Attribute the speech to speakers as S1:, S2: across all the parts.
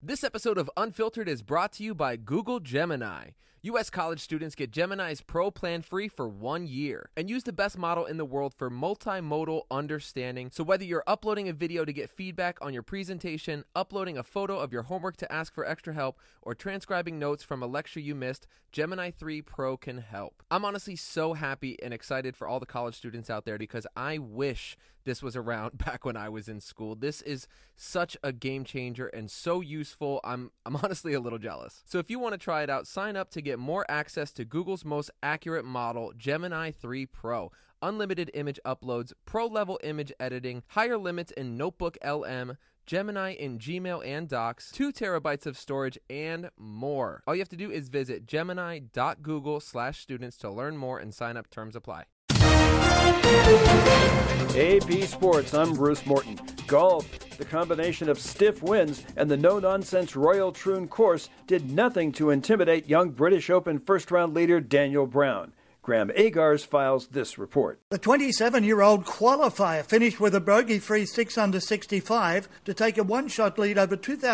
S1: This episode of Unfiltered is brought to you by Google Gemini. U.S. college students get Gemini's Pro plan free for 1 year and use the best model in the world for multimodal understanding. So whether you're uploading a video to get feedback on your presentation, uploading a photo of your homework to ask for extra help, or transcribing notes from a lecture you missed, Gemini 3 Pro can help. I'm honestly so happy and excited for all the college students out there because I wish this was around back when I was in school. This is such a game changer and so useful. I'm honestly a little jealous. So if you want to try it out, sign up to get more access to Google's most accurate model, Gemini 3 Pro. Unlimited image uploads, pro-level image editing, higher limits in Notebook LM, Gemini in Gmail and Docs, 2 terabytes of storage, and more. All you have to do is visit gemini.google/students to learn more and sign up. Terms apply.
S2: AP Sports, I'm Bruce Morton. Golf, the combination of stiff winds and the no-nonsense Royal Troon course did nothing to intimidate young British Open first-round leader Daniel Brown. Graham Agars files this report.
S3: The 27-year-old qualifier finished with a bogey-free 6 under 65 to take a one-shot lead over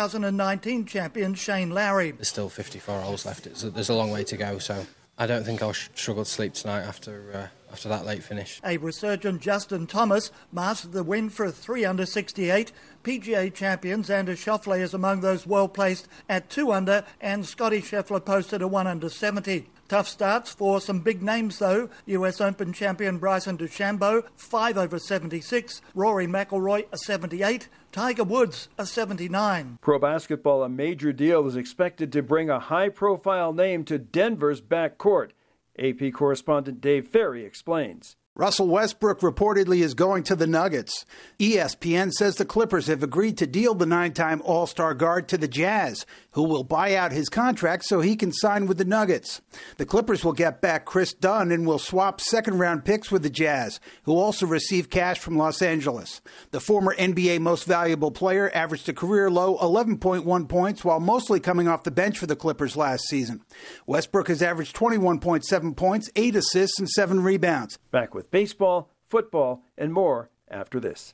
S3: 2019 champion Shane Lowry.
S4: There's still 54 holes left. There's a long way to go, so I don't think I'll struggle to sleep tonight after that late finish.
S3: A resurgent Justin Thomas mastered the win for a 3 under 68. PGA champion Xander Schauffele is among those well placed at 2 under, and Scotty Scheffler posted a 1 under 70. Tough starts for some big names though. US Open champion Bryson DeChambeau, 5 over 76. Rory McIlroy, a 78. Tiger Woods, a 79.
S2: Pro basketball, a major deal is expected to bring a high-profile name to Denver's backcourt. AP correspondent Dave Ferry explains.
S5: Russell Westbrook reportedly is going to the Nuggets. ESPN says the Clippers have agreed to deal the 9-time All-Star guard to the Jazz, who will buy out his contract so he can sign with the Nuggets. The Clippers will get back Chris Dunn and will swap second-round picks with the Jazz, who also receive cash from Los Angeles. The former NBA Most Valuable Player averaged a career-low 11.1 points while mostly coming off the bench for the Clippers last season. Westbrook has averaged 21.7 points, 8 assists, and 7 rebounds.
S2: Back with baseball, football, and more after this.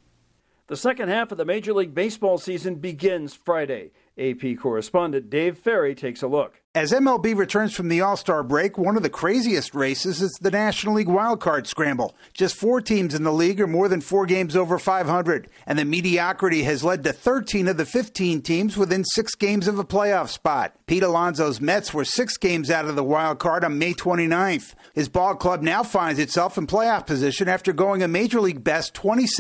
S2: The second half of the Major League Baseball season begins Friday. AP correspondent Dave Ferry takes a look.
S5: As MLB returns from the All-Star break, one of the craziest races is the National League wildcard scramble. Just 4 teams in the league are more than 4 games over 500, and the mediocrity has led to 13 of the 15 teams within 6 games of a playoff spot. Pete Alonso's Mets were 6 games out of the wild card on May 29th. His ball club now finds itself in playoff position after going a Major League best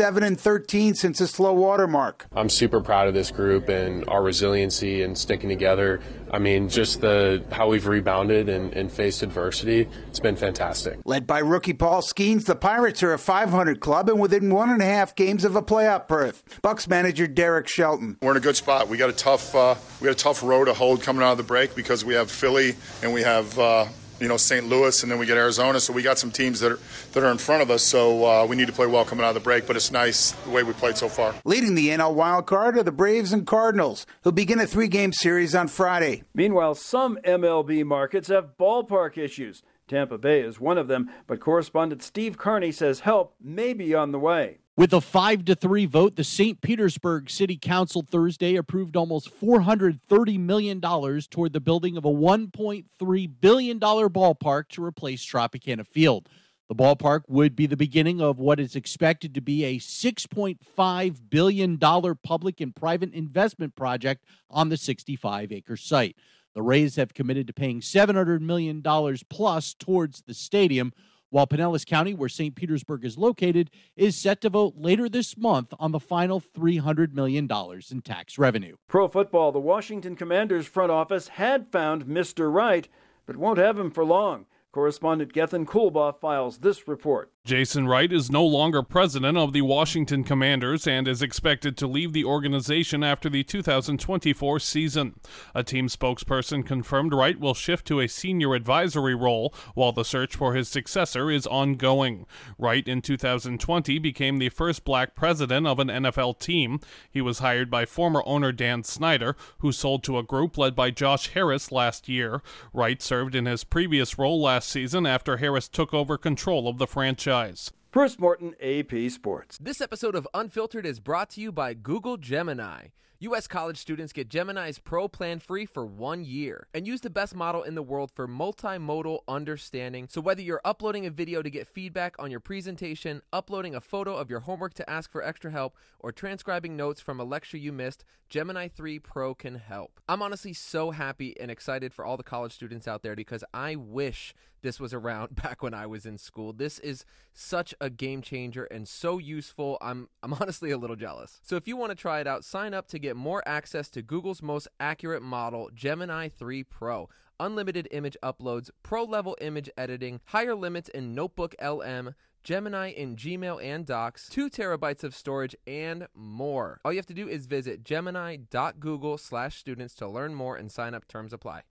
S5: 27-13 since a slow water mark.
S6: I'm super proud of this group and our resiliency and sticking together. I mean, just how we've rebounded and faced adversity, it's been fantastic.
S5: Led by rookie Paul Skeens, the Pirates are a 500 club and within 1.5 games of a playoff berth. Bucks manager Derek Shelton.
S7: We're in a good spot. We got a tough row to hold coming out of the break because we have Philly and we have St. Louis, and then we get Arizona. So we got some teams that are in front of us. So we need to play well coming out of the break. But it's nice the way we played so far.
S5: Leading the NL wild card are the Braves and Cardinals, who begin a 3-game series on Friday.
S2: Meanwhile, some MLB markets have ballpark issues. Tampa Bay is one of them, but correspondent Steve Carney says help may be on the way.
S8: With a 5-3 vote, the St. Petersburg City Council Thursday approved almost $430 million toward the building of a $1.3 billion ballpark to replace Tropicana Field. The ballpark would be the beginning of what is expected to be a $6.5 billion public and private investment project on the 65-acre site. The Rays have committed to paying $700 million plus towards the stadium, while Pinellas County, where St. Petersburg is located, is set to vote later this month on the final $300 million in tax revenue.
S2: Pro football, the Washington Commanders front office had found Mr. Right, but won't have him for long. Correspondent Gethin Kulba files this report.
S9: Jason Wright is no longer president of the Washington Commanders and is expected to leave the organization after the 2024 season. A team spokesperson confirmed Wright will shift to a senior advisory role while the search for his successor is ongoing. Wright in 2020 became the first black president of an NFL team. He was hired by former owner Dan Snyder, who sold to a group led by Josh Harris last year. Wright served in his previous role last season after Harris took over control of the franchise.
S2: Bruce Morton, AP Sports.
S1: This episode of Unfiltered is brought to you by Google Gemini. U.S. college students get Gemini's Pro plan free for 1 year and use the best model in the world for multimodal understanding. So whether you're uploading a video to get feedback on your presentation, uploading a photo of your homework to ask for extra help, or transcribing notes from a lecture you missed, Gemini 3 Pro can help. I'm honestly so happy and excited for all the college students out there because I wish this was around back when I was in school. This is such a game changer and so useful. I'm honestly a little jealous. So if you want to try it out, sign up to get more access to Google's most accurate model, Gemini 3 Pro. Unlimited image uploads, pro-level image editing, higher limits in Notebook LM, Gemini in Gmail and Docs, 2 terabytes of storage, and more. All you have to do is visit gemini.google/students to learn more and sign up. Terms apply.